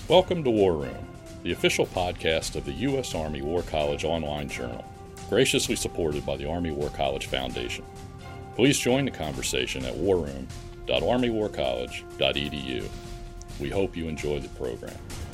Welcome to War Room, the official podcast of the U.S. Army War College online journal, graciously supported by the Army War College Foundation. Please join the conversation at warroom.armywarcollege.edu. We hope you enjoy the program.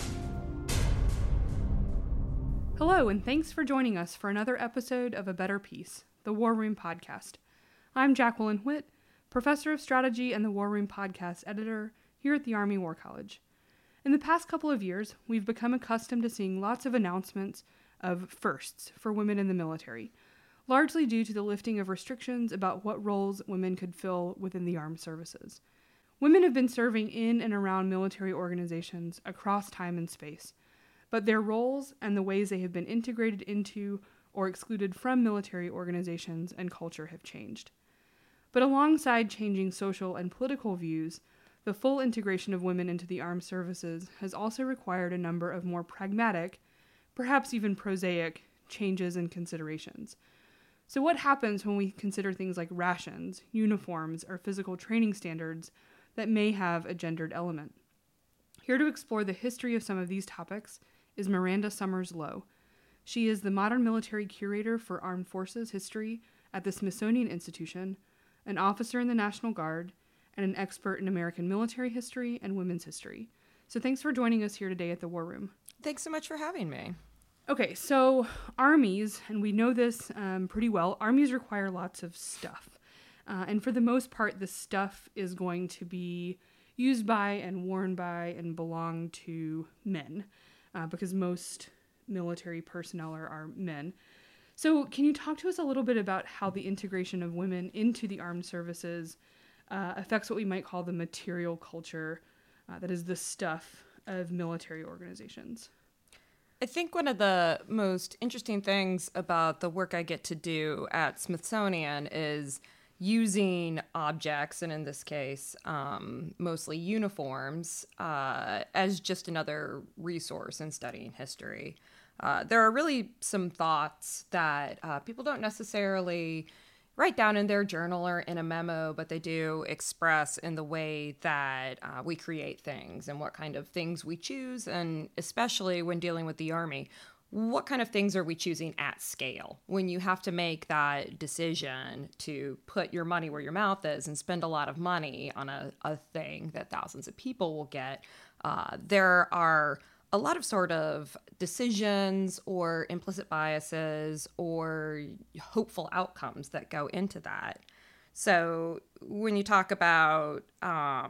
Hello, and thanks for joining us for another episode of A Better Peace, the War Room podcast. I'm Jacqueline Whitt, Professor of Strategy and the War Room podcast editor here at the Army War College. In the past couple of years, we've become accustomed to seeing lots of announcements of firsts for women in the military, largely due to the lifting of restrictions about what roles women could fill within the armed services. Women have been serving in and around military organizations across time and space, but their roles and the ways they have been integrated into or excluded from military organizations and culture have changed. But alongside changing social and political views, the full integration of women into the armed services has also required a number of more pragmatic, perhaps even prosaic, changes and considerations. So what happens when we consider things like rations, uniforms, or physical training standards that may have a gendered element? Here to explore the history of some of these topics is Miranda Summers Lowe. She is the Modern Military Curator for Armed Forces History at the Smithsonian Institution, an officer in the National Guard, and an expert in American military history and women's history. So thanks for joining us here today at the War Room. Thanks so much for having me. Okay, so armies, and we know this pretty well, armies require lots of stuff. And for the most part, the stuff is going to be used by and worn by and belong to men, because most military personnel are men. So can you talk to us a little bit about how the integration of women into the armed services affects what we might call the material culture, that is the stuff of military organizations? I think one of the most interesting things about the work I get to do at Smithsonian is using objects, and in this case, mostly uniforms, as just another resource in studying history. There are really some thoughts that people don't necessarily write down in their journal or in a memo, but they do express in the way that we create things and what kind of things we choose, and especially when dealing with the Army, what kind of things are we choosing at scale? When you have to make that decision to put your money where your mouth is and spend a lot of money on a thing that thousands of people will get, there are a lot of sort of decisions or implicit biases or hopeful outcomes that go into that. So when you talk about, how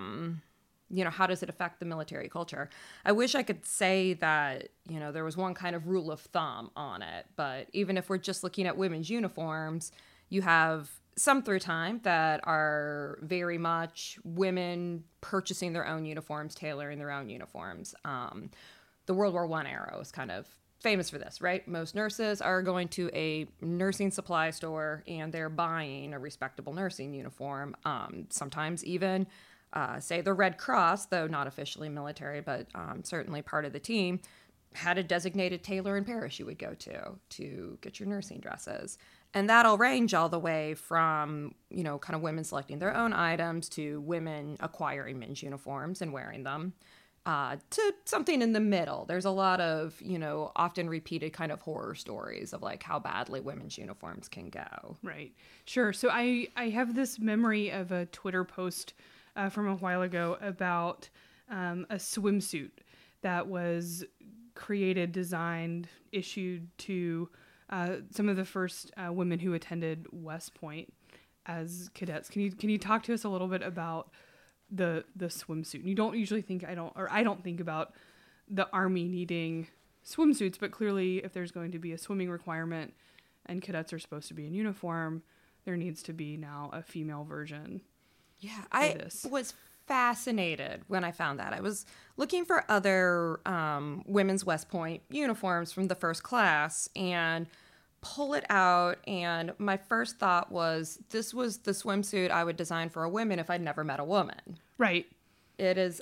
does it affect the military culture? I wish I could say that, there was one kind of rule of thumb on it. But even if we're just looking at women's uniforms, you have some through time that are very much women purchasing their own uniforms, tailoring their own uniforms. The World War I era was kind of famous for this, right? Most nurses are going to a nursing supply store and they're buying a respectable nursing uniform. Sometimes even, say, the Red Cross, though not officially military, but certainly part of the team, had a designated tailor in Paris you would go to get your nursing dresses. And that'll range all the way from, kind of women selecting their own items to women acquiring men's uniforms and wearing them. To something in the middle. There's a lot of, often repeated kind of horror stories of like how badly women's uniforms can go. Right. Sure. So I have this memory of a Twitter post from a while ago about a swimsuit that was created, designed, issued to some of the first women who attended West Point as cadets. Can you talk to us a little bit about the swimsuit? You don't usually think, I don't think about the Army needing swimsuits, but clearly if there's going to be a swimming requirement and cadets are supposed to be in uniform, there needs to be now a female version. Yeah, I was fascinated when I found that. I was looking for other women's West Point uniforms from the first class and pull it out, and my first thought was this was the swimsuit I would design for a woman if I'd never met a woman. Right. It is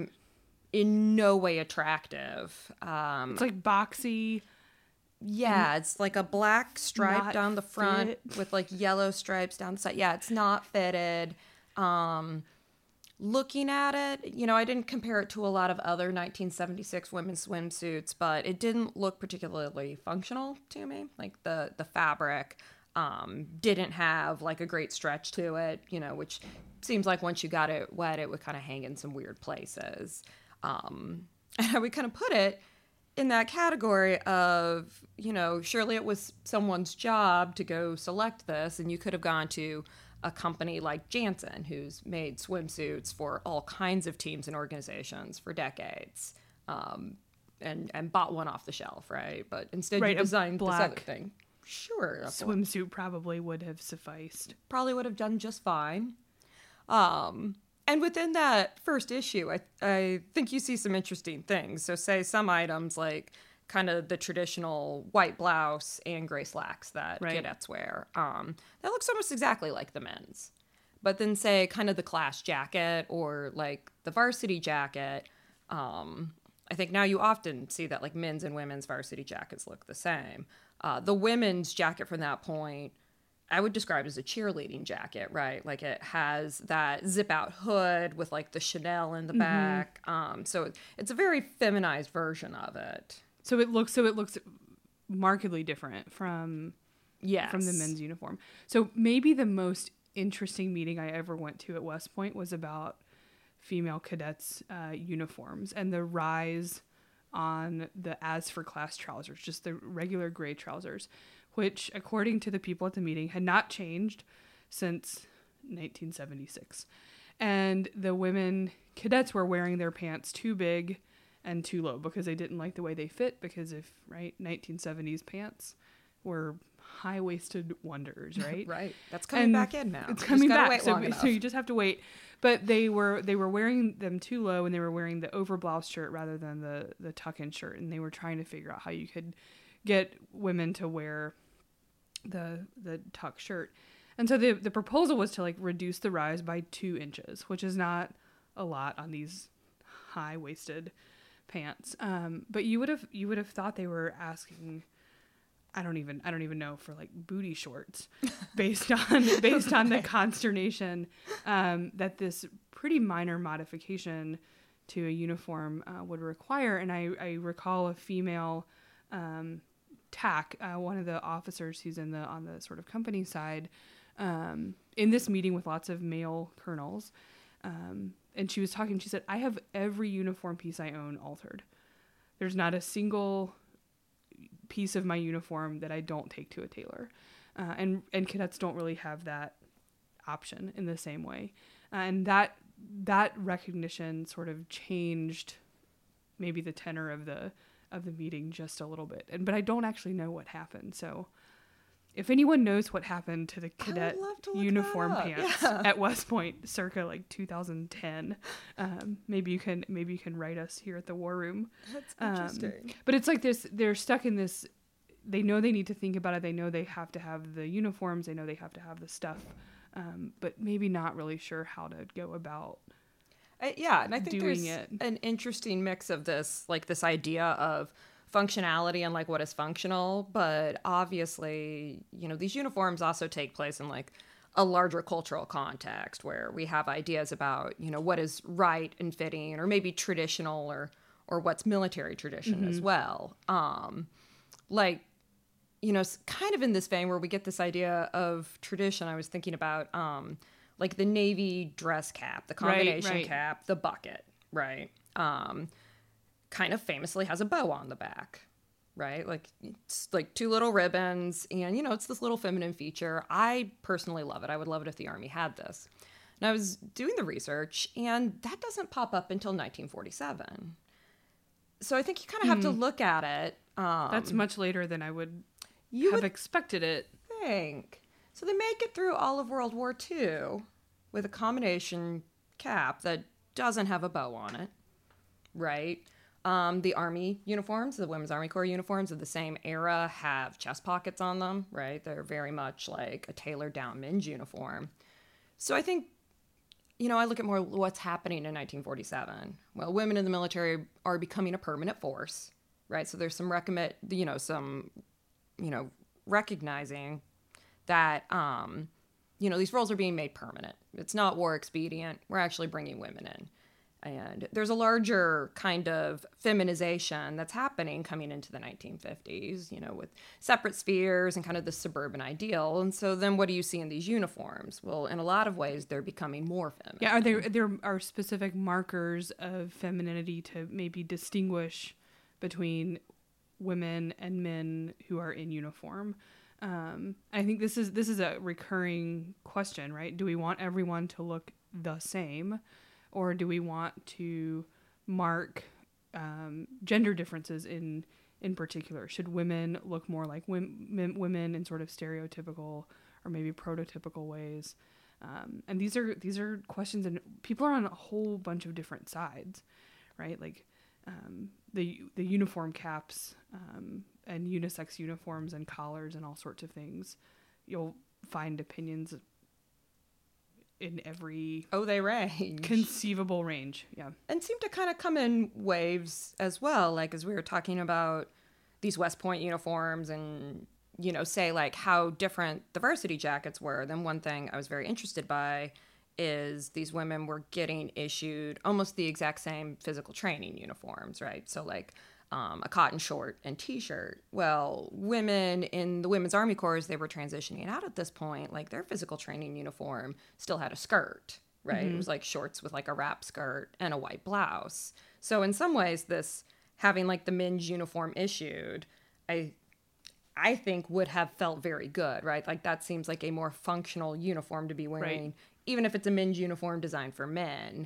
in no way attractive. It's like boxy. Yeah, it's like a black stripe down the front with like yellow stripes down the side. Yeah, it's not fitted. looking at it, I didn't compare it to a lot of other 1976 women's swimsuits, but it didn't look particularly functional to me. Like the fabric didn't have like a great stretch to it, which seems like once you got it wet, it would kind of hang in some weird places. And I would kind of put it in that category of, surely it was someone's job to go select this, and you could have gone to a company like Janssen, who's made swimsuits for all kinds of teams and organizations for decades, and bought one off the shelf, right? But instead you designed this other thing. Sure. Swimsuit probably would have sufficed. Probably would have done just fine. And within that first issue, I think you see some interesting things. So say some items like kind of the traditional white blouse and gray slacks that cadets wear. That looks almost exactly like the men's. But then say kind of the class jacket or like the varsity jacket. I think now you often see that like men's and women's varsity jackets look the same. The women's jacket from that point, I would describe it as a cheerleading jacket, right? Like it has that zip out hood with like the Chanel in the back. So it's a very feminized version of it. So it looks markedly different from the men's uniform. So maybe the most interesting meeting I ever went to at West Point was about female cadets' uniforms and the rise on the as for class trousers, just the regular gray trousers, which according to the people at the meeting had not changed since 1976. And the women cadets were wearing their pants too big and too low because they didn't like the way they fit, because 1970s pants were high-waisted wonders, right? Right. That's coming back in now. It's coming back. So you just have to wait. But they were wearing them too low, and they were wearing the over blouse shirt rather than the tuck-in shirt, and they were trying to figure out how you could get women to wear the tuck shirt. And so the proposal was to like reduce the rise by 2 inches, which is not a lot on these high-waisted pants. But you would have thought they were asking, I don't even know, for like booty shorts based on the consternation that this pretty minor modification to a uniform would require. And I recall a female TAC, one of the officers who's on the sort of company side, in this meeting with lots of male colonels. And she was talking, she said, I have every uniform piece I own altered. There's not a single piece of my uniform that I don't take to a tailor. And cadets don't really have that option in the same way. And that recognition sort of changed maybe the tenor of the meeting just a little bit. But I don't actually know what happened. So if anyone knows what happened to the cadet uniform pants at West Point circa like 2010, maybe you can write us here at the War Room. That's interesting. But it's like this, they're stuck in this, they know they need to think about it. They know they have to have the uniforms. They know they have to have the stuff, but maybe not really sure how to go about and I think there's it. An interesting mix of this, like this idea of functionality and like what is functional, but obviously, these uniforms also take place in like a larger cultural context where we have ideas about, what is right and fitting, or maybe traditional, or what's military tradition as well. Kind of in this vein where we get this idea of tradition, I was thinking about like the Navy dress cap, the combination cap, the bucket, right? Kind of famously has a bow on the back, right? Like it's like 2 little ribbons, and it's this little feminine feature. I personally love it. I would love it if the Army had this. And I was doing the research, and that doesn't pop up until 1947. So I think you kind of have to look at it. That's much later than I would have expected it. Think. So they make it through all of World War II with a combination cap that doesn't have a bow on it, right? The Army uniforms, the Women's Army Corps uniforms of the same era have chest pockets on them, right? They're very much like a tailored down men's uniform. So I think, I look at more what's happening in 1947. Well, women in the military are becoming a permanent force, right? So there's some recognizing that these roles are being made permanent. It's not war expedient. We're actually bringing women in. And there's a larger kind of feminization that's happening coming into the 1950s, with separate spheres and kind of the suburban ideal. And so then what do you see in these uniforms? Well, in a lot of ways, they're becoming more feminine. Yeah, there are specific markers of femininity to maybe distinguish between women and men who are in uniform. I think this is a recurring question, right? Do we want everyone to look the same? Or do we want to mark gender differences in particular? Should women look more like women in sort of stereotypical or maybe prototypical ways? And these are questions, and people are on a whole bunch of different sides, right? Like the uniform caps and unisex uniforms and collars and all sorts of things. You'll find opinions in every they range conceivable range, yeah, and seem to kind of come in waves as well. Like as we were talking about these West Point uniforms, and say like how different the varsity jackets were. Then one thing I was very interested by is these women were getting issued almost the exact same physical training uniforms, right? So like a cotton short and t-shirt. Well, women in the Women's Army Corps, they were transitioning out at this point, like their physical training uniform still had a skirt, right? Mm-hmm. It was like shorts with like a wrap skirt and a white blouse. So in some ways, this having like the men's uniform issued, I think would have felt very good, right? Like that seems like a more functional uniform to be wearing, right, even if it's a men's uniform designed for men.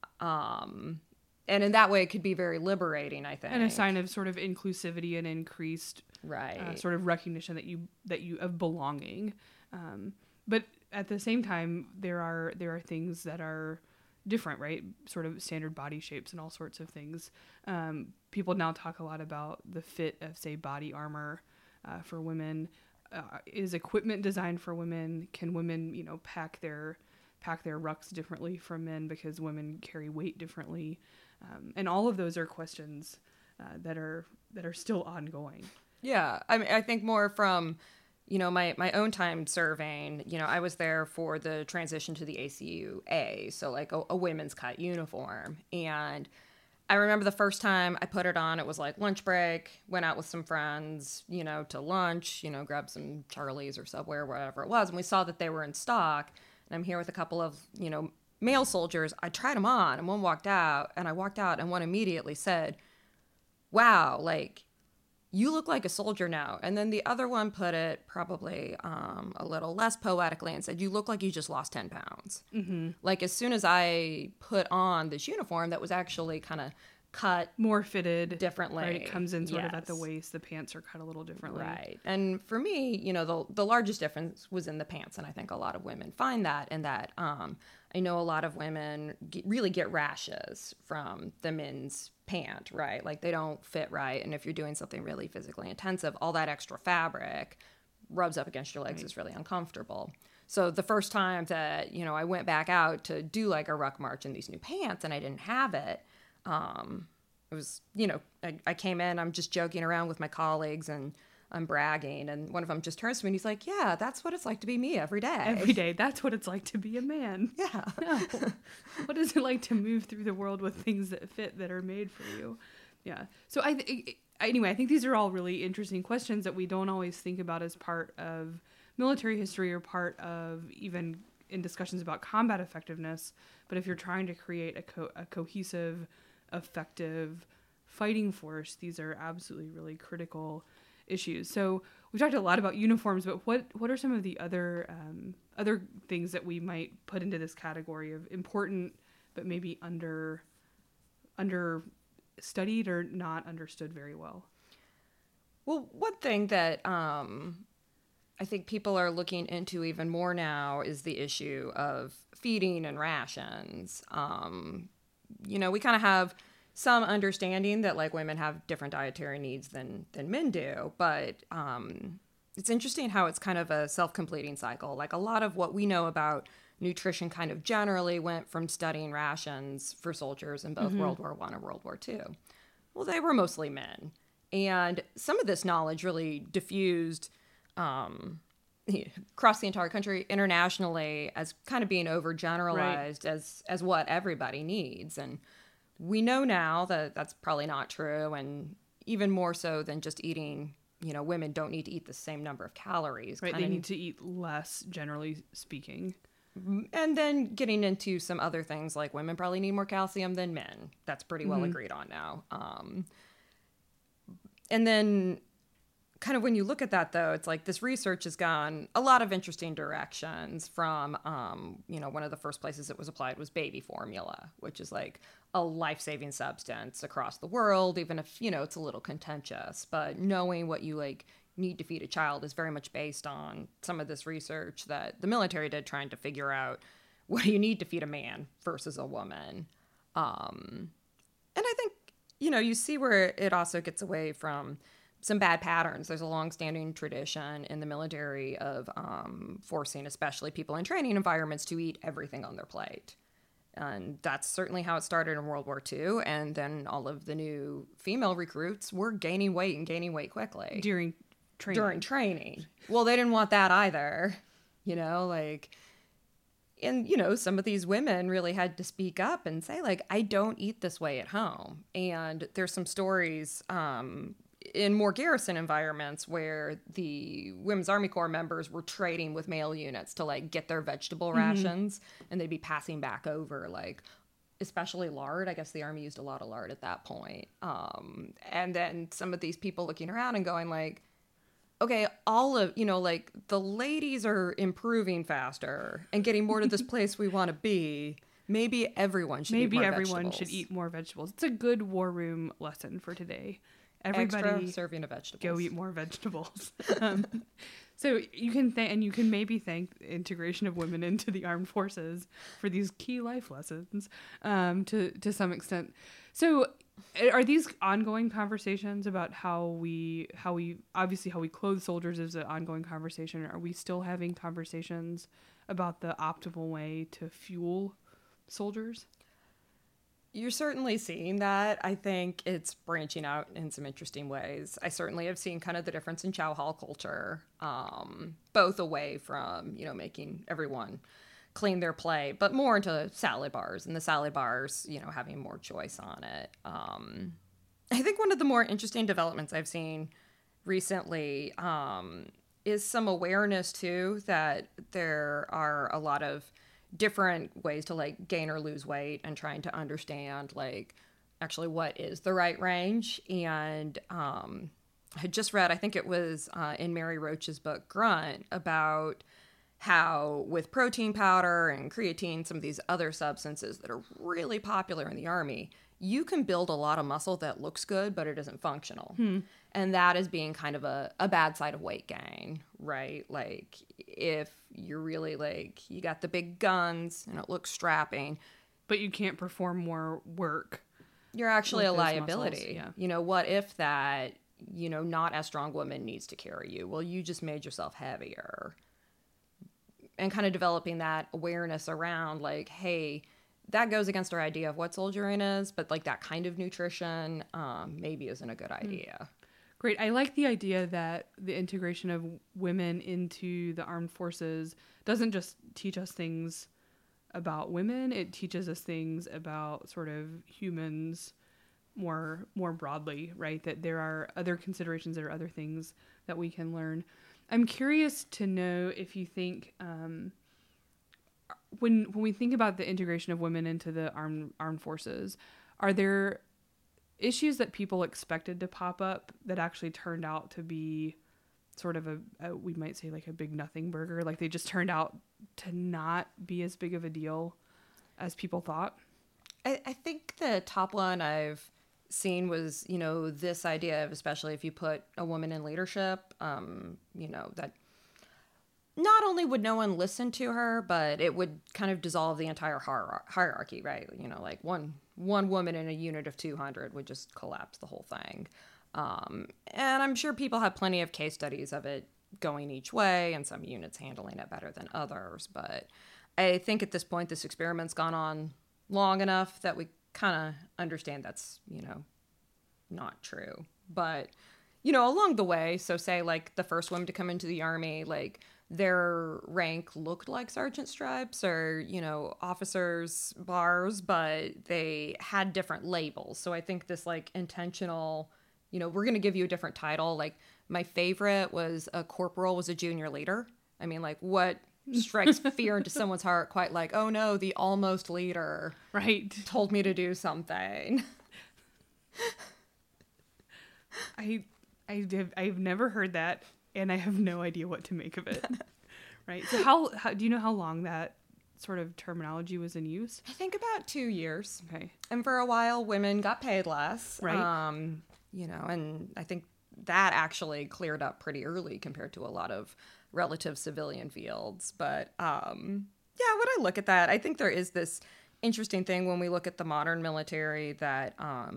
And in that way, it could be very liberating, I think. And a sign of sort of inclusivity and increased right, sort of recognition that you of belonging. But at the same time, there are things that are different, right? Sort of standard body shapes and all sorts of things. People now talk a lot about the fit of, say, body armor for women. Is equipment designed for women? Can women, pack their rucks differently from men because women carry weight differently? And all of those are questions that are still ongoing. Yeah, I mean, I think more from, my own time serving. I was there for the transition to the ACUA, so like a women's cut uniform. And I remember the first time I put it on, it was like lunch break, went out with some friends, to lunch, grabbed some Charlie's or Subway or whatever it was. And we saw that they were in stock. And I'm here with a couple of, male soldiers. I tried them on and one walked out, and I walked out and one immediately said, "Wow, like you look like a soldier now." And then the other one put it probably a little less poetically and said, "You look like you just lost 10 pounds. Mm-hmm. Like as soon as I put on this uniform that was actually kind of cut more fitted differently, right? It comes in sort of at the waist. The pants are cut a little differently, right? And for me, the largest difference was in the pants, and I think a lot of women find that. And that I know a lot of women really get rashes from the men's pant, right? Like they don't fit right, and if you're doing something really physically intensive, all that extra fabric rubs up against your legs, right, is really uncomfortable. So the first time that I went back out to do like a ruck march in these new pants, and I didn't have it. It was, I came in, I'm just joking around with my colleagues and I'm bragging. And one of them just turns to me and he's like, "Yeah, that's what it's like to be me every day." Every day. That's what it's like to be a man. Yeah. No. What is it like to move through the world with things that fit, that are made for you? Yeah. So anyway, I think these are all really interesting questions that we don't always think about as part of military history or part of even in discussions about combat effectiveness. But if you're trying to create a cohesive, effective fighting force, these are absolutely really critical issues. So we've talked a lot about uniforms, but what are some of the other things that we might put into this category of important but maybe under studied or not understood very well? Well, one thing that I think people are looking into even more now is the issue of feeding and rations. We kind of have some understanding that like women have different dietary needs than men do, but it's interesting how it's kind of a self-completing cycle. Like a lot of what we know about nutrition kind of generally went from studying rations for soldiers in both World War I and World War II. Well, they were mostly men. And some of this knowledge really diffused across the entire country, internationally, as kind of being overgeneralized as what everybody needs. And we know now that that's probably not true, and even more so than just eating, women don't need to eat the same number of calories. Right, they need to eat less, generally speaking. And then getting into some other things, like women probably need more calcium than men. That's pretty well agreed on now. And then kind of when you look at that, though, it's like this research has gone a lot of interesting directions from, one of the first places it was applied was baby formula, which is like a life-saving substance across the world, even if, it's a little contentious. But knowing what you need to feed a child is very much based on some of this research that the military did trying to figure out what do you need to feed a man versus a woman. And I think, you see where it also gets away from some bad patterns. There's a long-standing tradition in the military of forcing especially people in training environments to eat everything on their plate. And that's certainly how it started in World War II. And then all of the new female recruits were gaining weight quickly. During training. Well, they didn't want that either, and, some of these women really had to speak up and say, I don't eat this way at home. And there's some stories in more garrison environments where the Women's Army Corps members were trading with male units to, get their vegetable rations, and they'd be passing back over, especially lard. I guess the Army used a lot of lard at that point. And then some of these people looking around and going, okay, all of, the ladies are improving faster and getting more to this place we want to be. Maybe everyone should eat more vegetables. Maybe everyone should eat more vegetables. It's a good war room lesson for today. Everybody extra serving of vegetables. Go eat more vegetables. So you can you can maybe thank the integration of women into the armed forces for these key life lessons to some extent. So are these ongoing conversations about how we clothe soldiers is an ongoing conversation? Are we still having conversations about the optimal way to fuel soldiers? You're certainly seeing that. I think it's branching out in some interesting ways. I certainly have seen kind of the difference in chow hall culture, both away from, making everyone clean their plate, but more into salad bars, and the salad bars, having more choice on it. I think one of the more interesting developments I've seen recently is some awareness, too, that there are a lot of different ways to gain or lose weight, and trying to understand actually what is the right range. And I had just read, I think it was in Mary Roach's book Grunt, about how with protein powder and creatine, some of these other substances that are really popular in the Army, you can build a lot of muscle that looks good, but it isn't functional. And that is being kind of a bad side of weight gain, right? If you're really you got the big guns and it looks strapping, but you can't perform more work, you're actually a liability. Muscles, yeah. What if that, not as strong woman needs to carry you? Well, you just made yourself heavier. And kind of developing that awareness around hey, that goes against our idea of what soldiering is, but that kind of nutrition maybe isn't a good idea. Great. I like the idea that the integration of women into the armed forces doesn't just teach us things about women, it teaches us things about sort of humans more broadly, right? That there are other considerations, there are other things that we can learn. I'm curious to know if you think when we think about the integration of women into the armed forces, are there issues that people expected to pop up that actually turned out to be sort of a we might say a big nothing burger? They just turned out to not be as big of a deal as people thought? I think the top one I've seen was, this idea of, especially if you put a woman in leadership, that not only would no one listen to her, but it would kind of dissolve the entire hierarchy, right? One woman in a unit of 200 would just collapse the whole thing. And I'm sure people have plenty of case studies of it going each way, and some units handling it better than others. But I think at this point, this experiment's gone on long enough that we kind of understand that's, not true. But, along the way, so say the first woman to come into the Army, their rank looked like sergeant stripes or, officers' bars, but they had different labels. So I think this like intentional, we're going to give you a different title. Like my favorite was a corporal was a junior leader. I mean, like what strikes fear into someone's heart quite like, oh no, the almost leader right told me to do something. I've never heard that, and I have no idea what to make of it. Right. So how do you know how long that sort of terminology was in use? I think about 2 years. Okay. And for a while, women got paid less. Right. And I think that actually cleared up pretty early compared to a lot of relative civilian fields. But when I look at that, I think there is this interesting thing when we look at the modern military that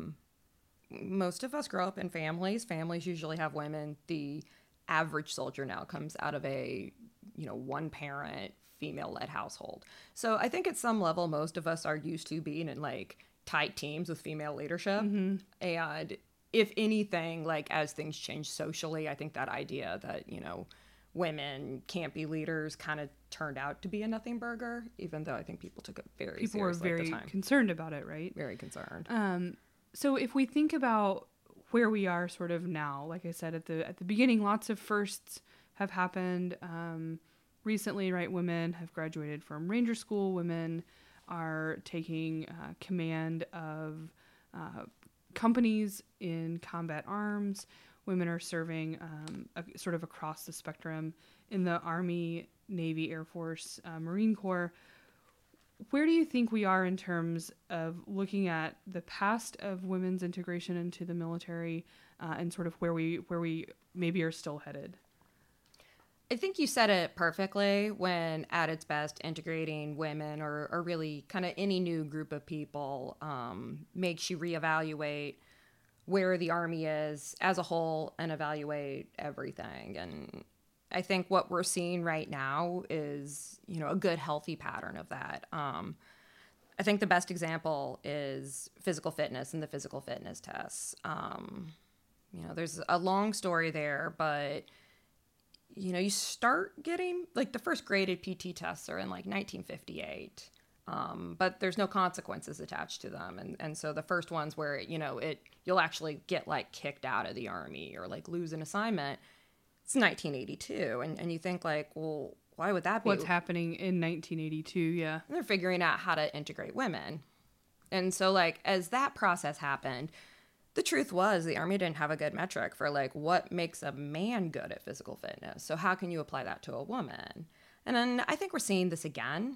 most of us grow up in families. Families usually have women. The average soldier now comes out of a, one parent, female-led household. So I think at some level, most of us are used to being in like tight teams with female leadership. Mm-hmm. And if anything, like as things change socially, I think that idea that, women can't be leaders kind of turned out to be a nothing burger, even though I think people took it very seriously at the time. People were very concerned about it, right? Very concerned. So if we think about where we are sort of now, like I said at the beginning, lots of firsts have happened. Recently, right, women have graduated from Ranger School. Women are taking command of companies in combat arms. Women are serving sort of across the spectrum in the Army, Navy, Air Force, Marine Corps. Where do you think we are in terms of looking at the past of women's integration into the military and sort of where we maybe are still headed? I think you said it perfectly when at its best integrating women or really kind of any new group of people makes you reevaluate where the Army is as a whole and evaluate everything. And I think what we're seeing right now is, a good, healthy pattern of that. I think the best example is physical fitness and the physical fitness tests. There's a long story there, but, you start getting, like, the first graded PT tests are in, like, 1958. But there's no consequences attached to them. And so the first ones where, you'll actually get, like, kicked out of the Army or, like, lose an assignment, it's 1982. And you think, like, well, why would that be? What's happening in 1982, yeah. And they're figuring out how to integrate women. And so, like, as that process happened, the truth was the Army didn't have a good metric for, like, what makes a man good at physical fitness. So how can you apply that to a woman? And then I think we're seeing this again.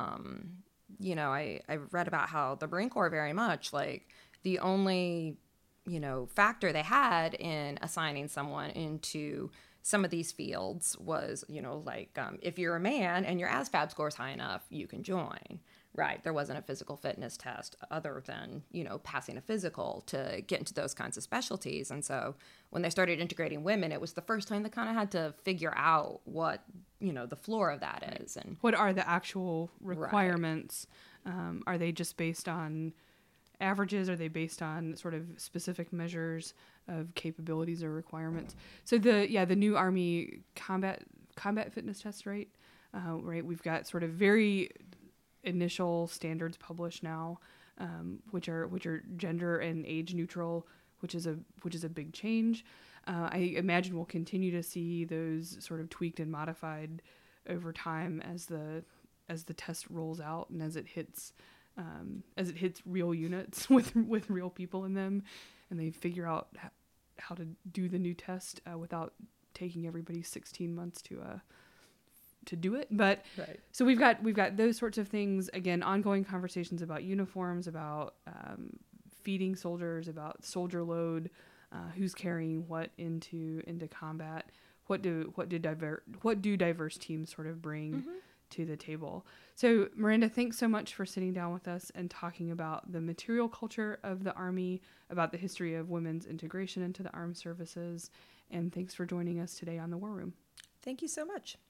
I read about how the Marine Corps very much, like, the only, factor they had in assigning someone into some of these fields was, if you're a man and your ASVAB score is high enough, you can join. Right. There wasn't a physical fitness test other than, passing a physical to get into those kinds of specialties. And so when they started integrating women, it was the first time they kind of had to figure out what, the floor of that is. And what are the actual requirements? Right. Are they just based on averages? Are they based on sort of specific measures of capabilities or requirements? So the new Army combat fitness test, right? Right. We've got sort of very initial standards published now, which are gender and age neutral, which is a big change. I imagine we'll continue to see those sort of tweaked and modified over time as the test rolls out and as it hits real units with real people in them, and they figure out how to do the new test without taking everybody 16 months to do it. But right. So we've got those sorts of things. Again, ongoing conversations about uniforms, about feeding soldiers, about soldier load, who's carrying what into combat. What do diverse teams sort of bring to the table? So Miranda, thanks so much for sitting down with us and talking about the material culture of the Army, about the history of women's integration into the armed services, and thanks for joining us today on The War Room. Thank you so much.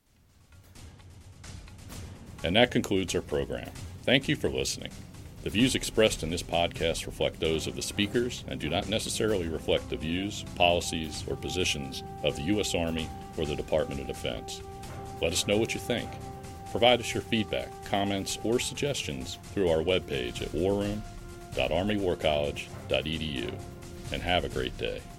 And that concludes our program. Thank you for listening. The views expressed in this podcast reflect those of the speakers and do not necessarily reflect the views, policies, or positions of the U.S. Army or the Department of Defense. Let us know what you think. Provide us your feedback, comments, or suggestions through our webpage at warroom.armywarcollege.edu, and have a great day.